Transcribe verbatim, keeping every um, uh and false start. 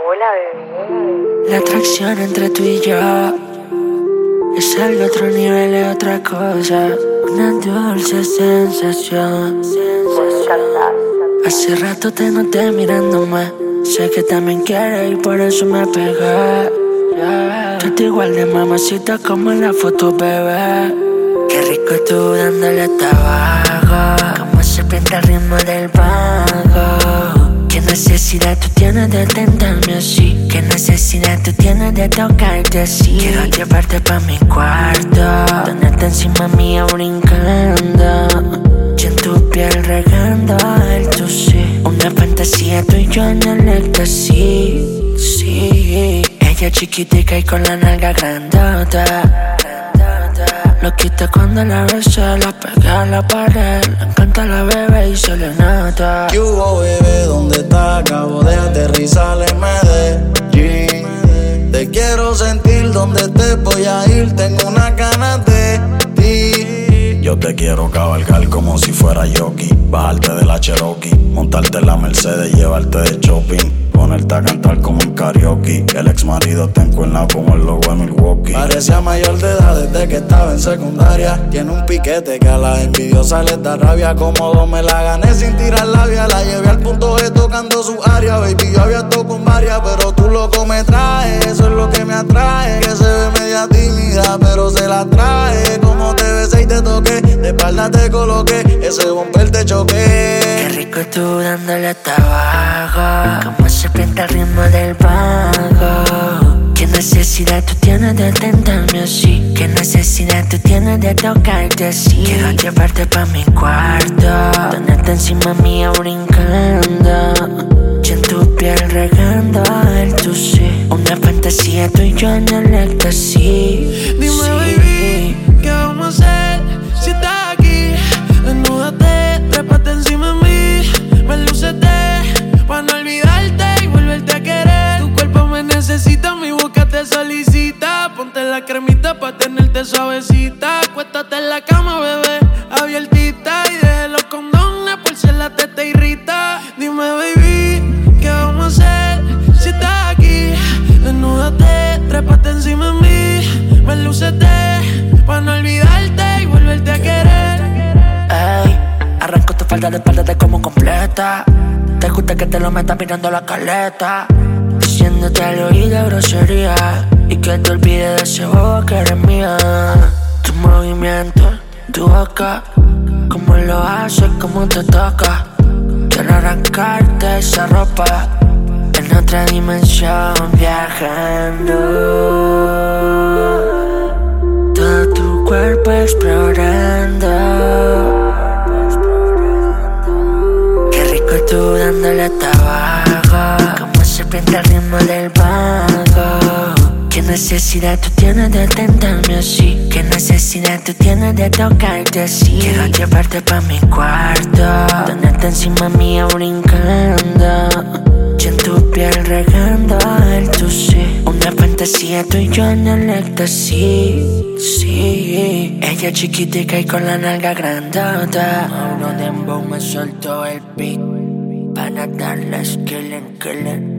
Hola, bebé. La atracción entre tú y yo es algo otro nivel, es otra cosa. Una dulce sensación. Hace rato te noté mirándome. Sé que también quieres y por eso me pegué. Yeah. Tú te igual de mamacita como en la foto, bebé. Qué rico tú dándole tabaco, como se pinta el ritmo del vago. Qué necesidad tú tienes de tentarme así. Qué necesidad tú tienes de tocarte así. Quiero llevarte pa' mi cuarto, tenerte encima mía brincando, y en tu piel regando el tu sí. Una fantasía tú y yo en el éxtasis, sí. Ella chiquitica y con la nalga grandota. Lo quita cuando la besa, la pega a la pared. Le encanta la bebé y se le nota. ¿Qué hubo, bebé? ¿Dónde estás? Acabo de aterrizar en Medellín. Te quiero sentir donde estés, voy a ir. Tengo unas ganas de ti. Yo te quiero cabalgar como si fuera jockey. Bajarte de la Cherokee, montarte en la Mercedes, llevarte de shopping, ponerte a cantar como un karaoke. El ex marido te encuentra como el logo de Milwaukee. Parecía mayor de edad desde que estaba en secundaria. Tiene un piquete que a las envidiosas les da rabia. Cómodo me la gané sin tirar labia. La llevé al punto G tocando su área. Baby, yo había estado con varias, pero tú loco me traes. Eso es lo que me atrae. Que se ve media tímida, pero se la trae. Como te besé y te toqué, de espalda te coloqué, ese bumper te choqué. Qué rico tú dándole tabaco, como se pinta el ritmo del vago. Qué necesidad tú tienes de tentarme así. Qué necesidad tú tienes de tocarte así. Quiero llevarte pa' mi cuarto, tenerte encima mía brincando, y en tu piel regando el tu sí. Una fantasía tú y yo en el éxtasis. Dime, sí. baby, ¿qué vamos a hacer? Si estás aquí, desnúdate, trépate encima de mí. Me lucete pa' no olvidarte y volverte a querer. Tu cuerpo me necesita, mi boca te solicita. Ponte la cremita pa' tenerte suavecita. Acuéstate en la cama, bebé, abiertita. Y deje los condones por si la teta irrita. Dime, baby, ¿qué vamos a hacer? Si estás aquí, desnúdate, trépate encima de mí. Me lucete pa' no olvidarte y volverte a querer. Ey, arranco tu falda de espalda de como completa. Te gusta que te lo metas mirando la caleta, diciéndote al oído grosería, y que te olvides de ese bobo que eres mía. Tu movimiento, tu boca, cómo lo haces, cómo te toca. Quiero arrancarte esa ropa, en otra dimensión viajando, todo tu cuerpo explorando. Qué rico tú dándole tabaco, como se pinta el ritmo del vago. Qué necesidad tú tienes de tentarme así. Qué necesidad tú tienes de tocarte así. Quiero llevarte pa' mi cuarto, tenerte encima mía brincando, y en tu piel regando el tu sí. Una fantasía tú y yo en el éxtasis, sí. Ella chiquitica y con la nalga grandota. Mauro Dembow me soltó el beat para darles killing, killing.